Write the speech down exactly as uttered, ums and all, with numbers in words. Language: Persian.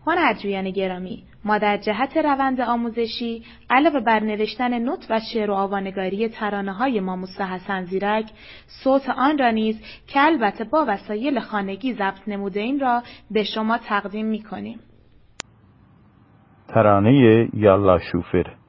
هنرجویان گرامی، ما در جهت روند آموزشی علاوه بر نوشتن نوت و شعر و آوانگاری ترانه‌های ماموسا حسن زیرک، صوت آن را نیز که البته با وسایل خانگی ضبط نموده‌ایم را به شما تقدیم می‌کنیم. ترانه یالا شوفر.